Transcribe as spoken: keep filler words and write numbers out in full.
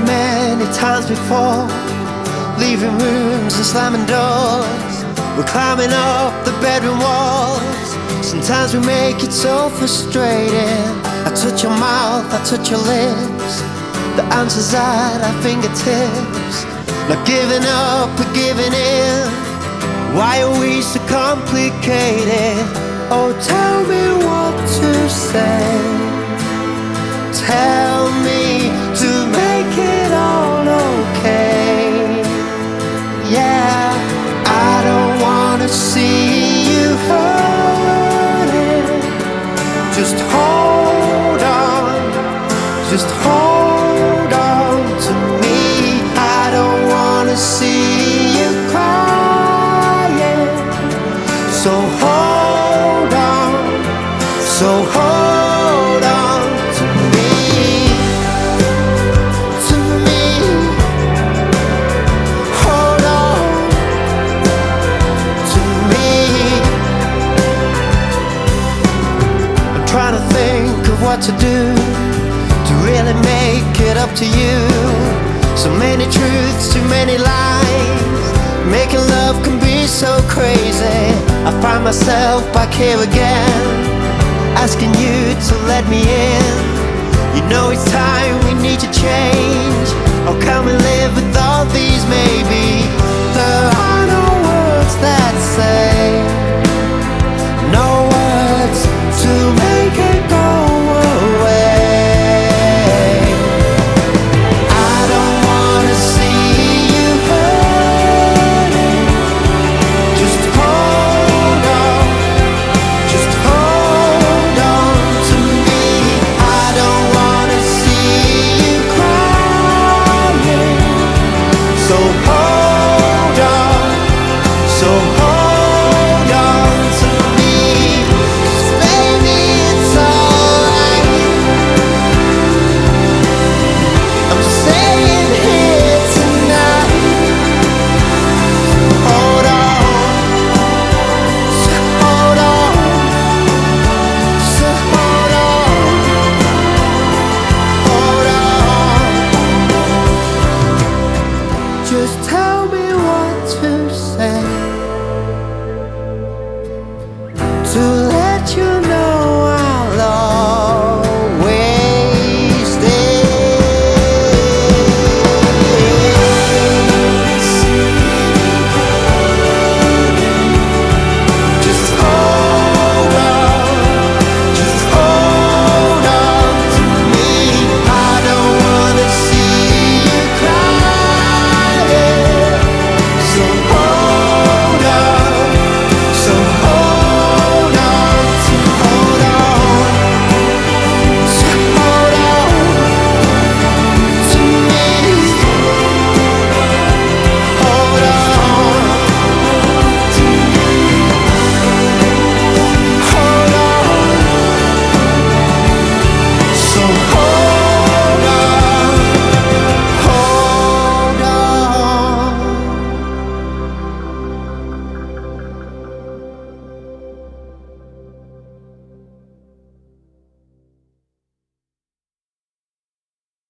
it many times before, leaving rooms and slamming doors. We're climbing up the bedroom walls. Sometimes we make it so frustrating. I touch your mouth, I touch your lips. The answer's at our fingertips. Not giving up or giving in. Why are we so complicated? Oh, tell me what to say. Tell me to make it all okay. Yeah, I don't wanna see you hurting. Just hold on, just hold on to me. I don't wanna see you crying. So hold on, so hold on to me, to me. Hold on to me. I'm trying to think of what to do to really make it up to you. So many truths, too many lies. Making love can be so crazy. I find myself back here again, asking you to let me in. You know it's time, we need to change. Or can we live with all these maybe? There are no words that say, no words to make it go away. I don't wanna see you hurting. Just hold on, just hold on to me. I don't wanna see you crying. So hold on, so hold on to me. 'Cause baby, it's alright. I'm staying here tonight. Hold on, so hold on, so hold on, hold on. Just tell me what to say.